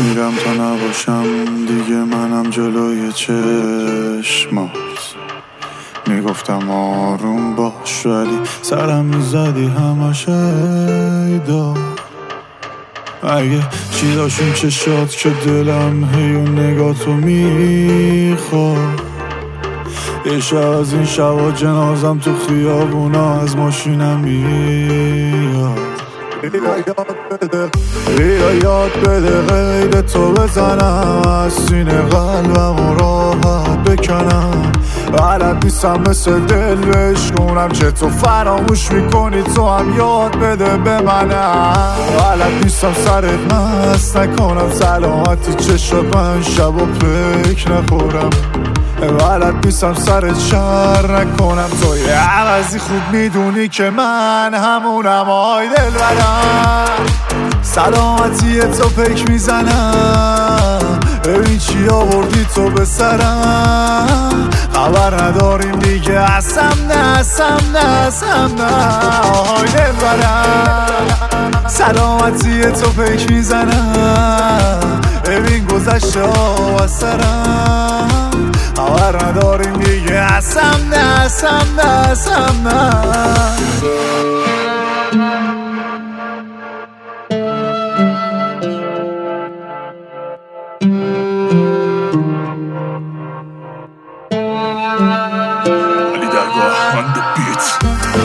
میرم تا نباشم دیگه منم جلوی چشمات. میگفتم آروم باش ولی سرم میزدی همش ایدا. اگه چی داشون چشات که دلم هی و نگاتو میخواد. یه شب از این شبا جنازم تو خیابونا از ماشینم میاد. بیا یاد بده غیر تو بزنم، از سینه قلبم راحت بکنم. بلد نیستم مثل دل بشکنم که تو فراموش میکنی، تو هم یاد بده به منم. بلد نیستم سرت مست نکنم، سلامتی چشات من شب و فکر نخورم. بلد نیستم سرت شر نکنم، تو یه عوضی خوب میدونی که من همونم. آی دل برم سلامتی تو فکر میزنم، ببین چی آوردی تو به سرم. خبر نداریم دیگه اصم نه. آی دل برم سلامتی تو فکر میزنم، ببین گذشته ها از سرم. خبر نداریم دیگه اصم نه. علی درگاه on the beat.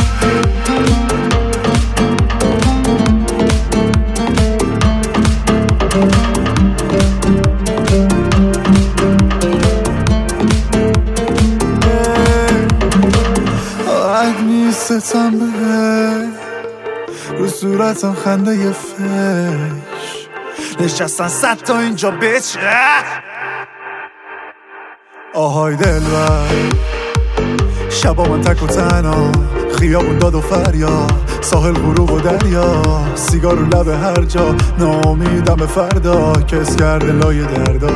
ستم به رو صورتم خنده یه فش نشستن 100 تا اینجا بیچ. آهای دلبر شبا من تک و تنها، خیابون داد و فریاد، ساحل غروب و دریا، سیگار رو لب هر جا. ناامیدم به فردا کس کرده لای دردا.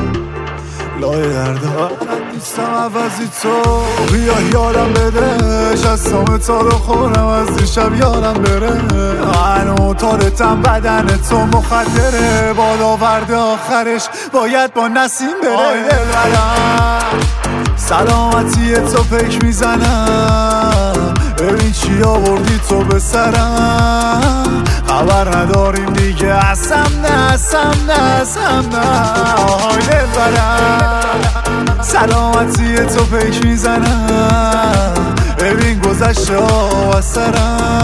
نیستم عوضی تو، بیا یادم بده شستم تا رو خورم از دیشب یادم بره. من معتادتم بدن تو مخدره، باد آورده آخرش باید با نسیم بره. آی دلبرم سلامتی تو فکر میزنم، ببین چی آوردی تو به سرم. خبر نداریم دیگه اصم نه. آی دلبرم سلامتی تو فکر میزنم، ببین گذشته ها از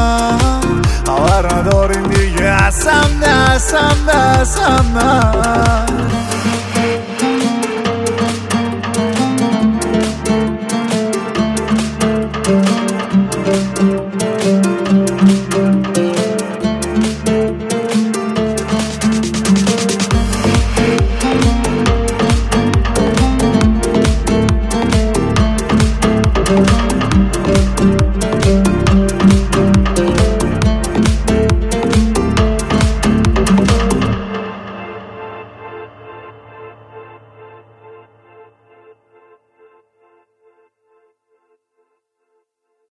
سرم. خبر نداریم دیگه اصم نه.